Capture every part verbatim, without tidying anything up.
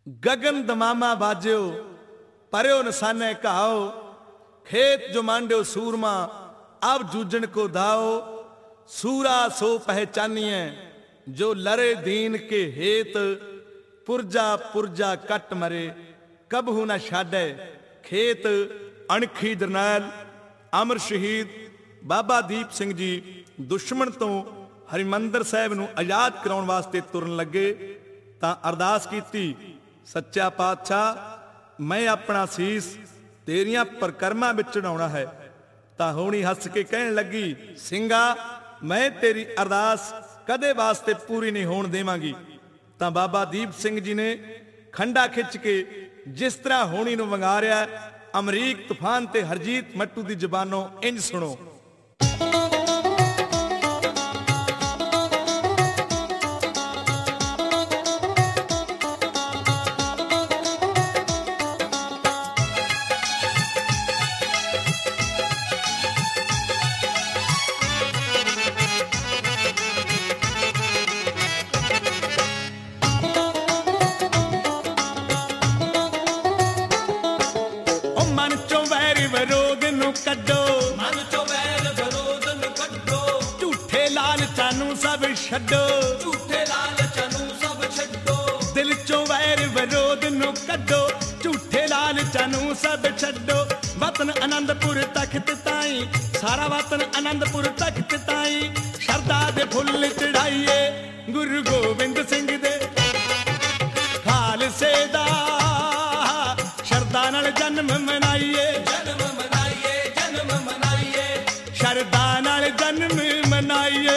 गगन दमामा बाज्यो पर्यो निशाने कहाओ, खेत जो मांड्यो सूरमा अब जूझन को दाओ। सूरा सो पहचानिए जो लरे दीन के हेत, पुरजा पुरजा कट मरे कबहू न छाडे खेत। अणखी जरनैल अमर शहीद बाबा दीप सिंह जी दुश्मन तो हरिमंदर साहिब नूं आजाद कराउण वास्ते तुरन लगे तां अरदास कीती, सच्चा पातशाह मैं अपना सीस तेरियां परकरमां विच चढ़ाउणा है। तां होणी हस के कहण लगी, सिंगा मैं तेरी अरदास कदे वास्ते पूरी नहीं होण देवांगी। तां बाबा दीप सिंह जी ने खंडा खिच के जिस तरह होणी नूं वंगारिया, अमरीक तूफान ते हरजीत मट्टू दी जुबानों इंज सुनो। छड्डो झूठे लालचां नूं सब छड्डो, दिल चों वैर विरोध नूं कड्डो। झूठे लालचां नूं सब छड्डो, वतन आनंदपुर तख्त ताईं, सारा वतन आनंदपुर तख्त ताईं। शरदा दे फुੱਲ चढ़ाइए गुरु गोबिंद सिंह दे खालसे दा, शरदा नाल जन्म मनाइए जन्म मनाइए जन्म मनाइए, शरदा नाल जन्म मनाइए।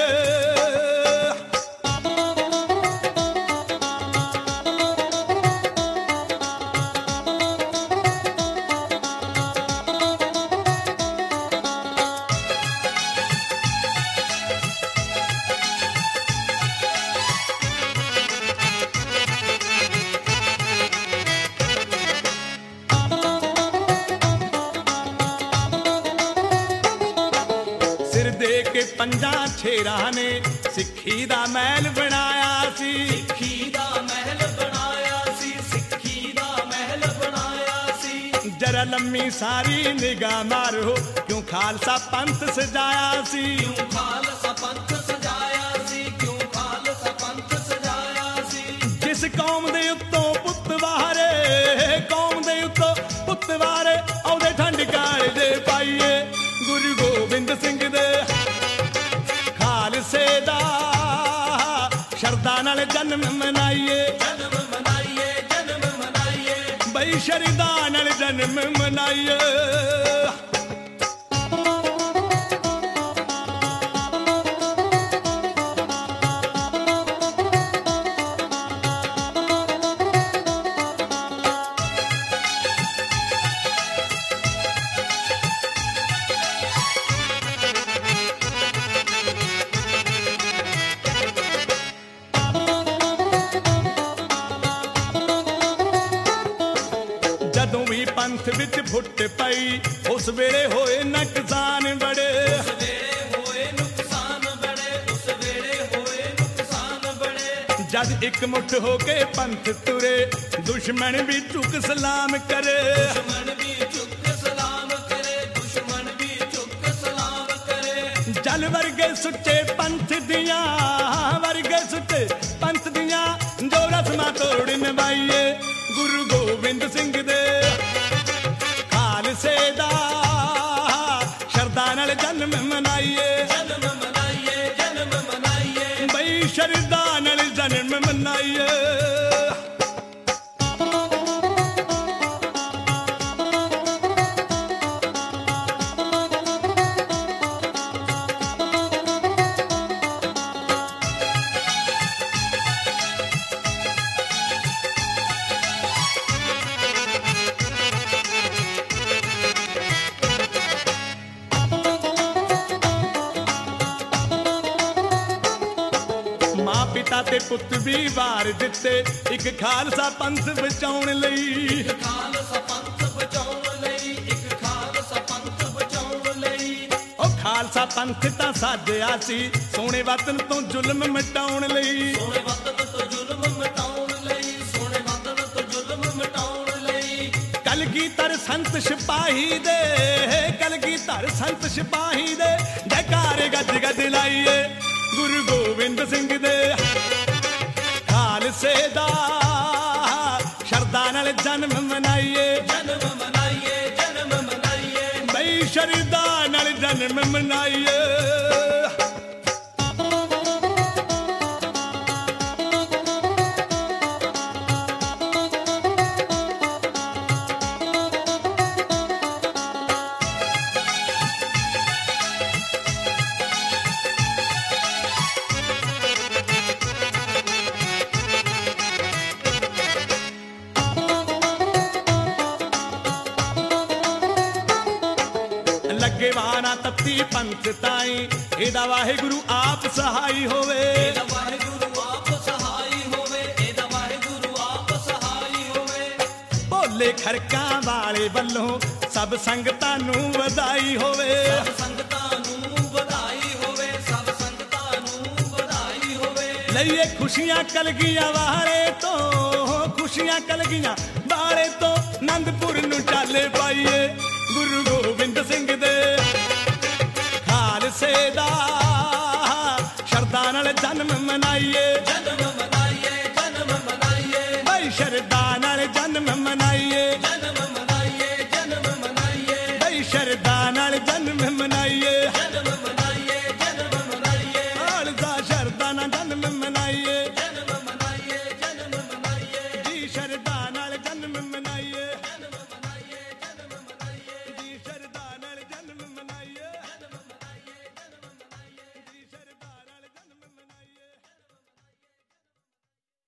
पंजा छेरा ने सिक्खी दा महल बनाया सी, सिक्खी दा महल बनाया सी, सिक्खी दा महल बनाया सी। जरा लम्मी सारी निगाह मारो क्यों खालसा पंथ सजाया सी, क्यों खालसा पंथ सजाया सी, क्यों खालसा पंथ सजाया सी। जिस कौम दे उत्तों पुत्त वारे, कौम दे उत्तों पुत्त वारे औदे ठंड कालजे पाइए गुरु गोबिंद सिंह दे खालसे दा, शरदा नाल जन्म मनाइए जन्म मनाइए जन्म मनाइए, बई शरदा नाल जन्म मनाइए। पंथ विच फुट पई उस वेले होए नुकसान बड़े, उस वेले होए नुकसान बड़े, उस वेले होए नुकसान बड़े। जद एक मुठ होके पंथ तुरे दुश्मन भी झुक सलाम करे, दुश्मन भी झुक सलाम करे, दुश्मन भी झुक सलाम करे। जल वर्गे सुच्चे पंथ दियां, वर्गे सुच्चे पंथ दियां जो रस्मां तोड़ निभाइए गुरु गोबिंद सिंह दे खालसे दा, शरदा नाल जन्म मनाइए जन्म मनाइए जन्म मनाइए, बई शरदा नाल जन्म मनाइए। पिता ते पुत भी वार दिते एक खालसा पंथ बचाउण लई, खालसा पंथ बचाउण लई, एक खालसा पंथ बचाउण लई। ओ खालसा पंथ तां साजिया सी सोहणे वतन तो जुल्म मिटाउण लई, सोहणे वतन तो जुल्म मिटाउण लई, सोहणे वतन तो जुल्म ਕਲਗੀਧਰ ਸੰਤ ਸਿਪਾਹੀ ਦੇ, ਕਲਗੀਧਰ ਸੰਤ ਸਿਪਾਹੀ ਦੇ ਜੈਕਾਰੇ ਗੱਜ ਗੱਜ ਲਾਈਏ ਗੁਰੂ ਗੋਬਿੰਦ ਸਿੰਘ ਦੇ ਖਾਲਸੇ ਦਾ ਸ਼ਰਧਾ ਨਾਲ ਜਨਮ ਮਨਾਈਏ, ਜਨਮ ਮਨਾਈਏ ਜਨਮ ਮਨਾਈਏ ਬਈ ਸ਼ਰਧਾ ਨਾਲ ਜਨਮ ਮਨਾਈਏ। ਲੱਗੇ ਵਾਣਾ ਤੱਤੀ ਪੰਥ ਤਾਈ, ਇਹਦਾ ਵਾਹਿਗੁਰੂ ਆਪ ਸਹਾਈ ਹੋਵੇ, ਇਹਦਾ ਵਾਹਿਗੁਰੂ ਆਪ ਸਹਾਈ ਹੋਵੇ, ਇਹਦਾ ਵਾਹਿਗੁਰੂ ਆਪ ਸਹਾਈ ਹੋਵੇ। ਭੋਲੇ ਖੜਕਾਂ ਵਾਲੇ ਵੱਲੋਂ ਸਭ ਸੰਗਤਾਂ ਨੂੰ ਵਧਾਈ ਹੋਵੇ, ਸਭ ਸੰਗਤਾਂ ਨੂੰ ਵਧਾਈ ਹੋਵੇ, ਸਭ ਸੰਗਤਾਂ ਨੂੰ ਵਧਾਈ ਹੋਵੇ। ਲਈਏ ਖੁਸ਼ੀਆਂ ਕਲਗੀਆਂ ਵਾਲੇ ਤੋਂ, ਖੁਸ਼ੀਆਂ ਕਲਗੀਆਂ ਵਾਲੇ ਤੋਂ ਆਨੰਦਪੁਰ ਨੂੰ ਚਾਲੇ ਪਾਈਏ ਗੁਰੂ ਗੋਬਿੰਦ ਸਿੰਘ ਦੇ ਖਾਲਸੇ ਦਾ ਸ਼ਰਧਾ ਨਾਲ ਜਨਮ ਮਨਾਈਏ, ਜਨਮ ਮਨਾਈਏ ਜਨਮ ਮਨਾਈਏ ਬਈ ਸ਼ਰਧਾ